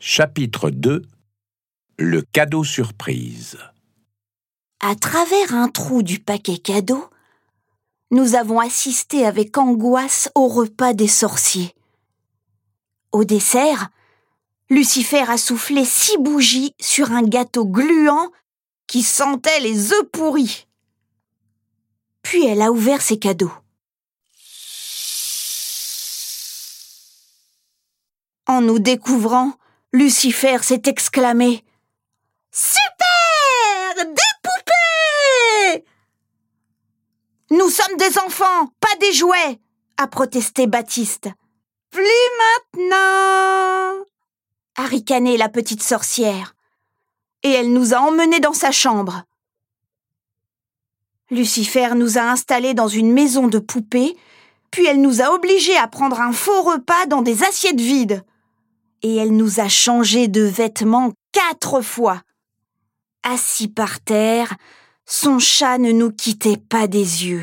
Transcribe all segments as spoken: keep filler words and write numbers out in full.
Chapitre deux. Le cadeau surprise. À travers un trou du paquet cadeau, nous avons assisté avec angoisse au repas des sorciers. Au dessert, Lucifer a soufflé six bougies sur un gâteau gluant qui sentait les œufs pourris. Puis elle a ouvert ses cadeaux. En nous découvrant, Lucifer s'est exclamé « Super! Des poupées !»« Nous sommes des enfants, pas des jouets !» a protesté Baptiste. « Plus maintenant !» a ricané la petite sorcière. Et elle nous a emmenés dans sa chambre. Lucifer nous a installés dans une maison de poupées, puis elle nous a obligés à prendre un faux repas dans des assiettes vides. Et elle nous a changé de vêtements quatre fois. Assis par terre, son chat ne nous quittait pas des yeux.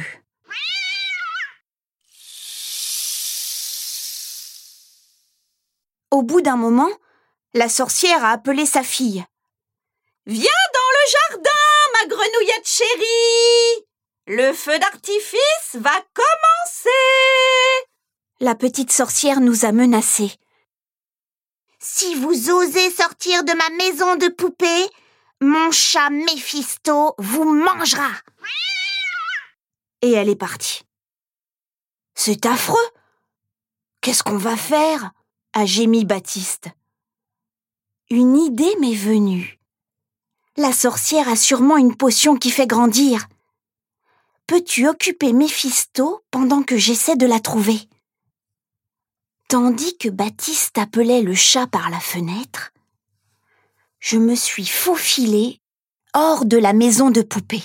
Au bout d'un moment, la sorcière a appelé sa fille. « Viens dans le jardin, ma grenouillette chérie! Le feu d'artifice va commencer !» La petite sorcière nous a menacés. « Si vous osez sortir de ma maison de poupée, mon chat Méphisto vous mangera !» Et elle est partie. « C'est affreux! Qu'est-ce qu'on va faire ?» a gémi Baptiste. Une idée m'est venue. La sorcière a sûrement une potion qui fait grandir. Peux-tu occuper Méphisto pendant que j'essaie de la trouver ? Tandis que Baptiste appelait le chat par la fenêtre, je me suis faufilée hors de la maison de poupée.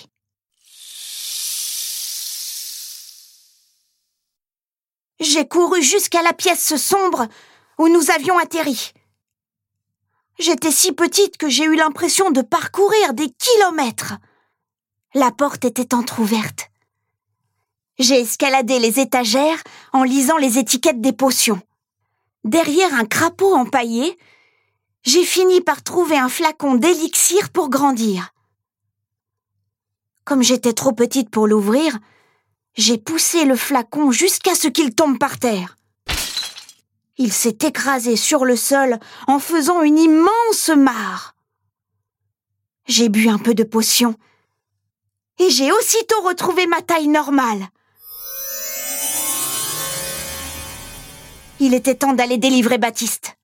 J'ai couru jusqu'à la pièce sombre où nous avions atterri. J'étais si petite que j'ai eu l'impression de parcourir des kilomètres. La porte était entr'ouverte. J'ai escaladé les étagères en lisant les étiquettes des potions. Derrière un crapaud empaillé, j'ai fini par trouver un flacon d'élixir pour grandir. Comme j'étais trop petite pour l'ouvrir, j'ai poussé le flacon jusqu'à ce qu'il tombe par terre. Il s'est écrasé sur le sol en faisant une immense mare. J'ai bu un peu de potion et j'ai aussitôt retrouvé ma taille normale. Il était temps d'aller délivrer Baptiste.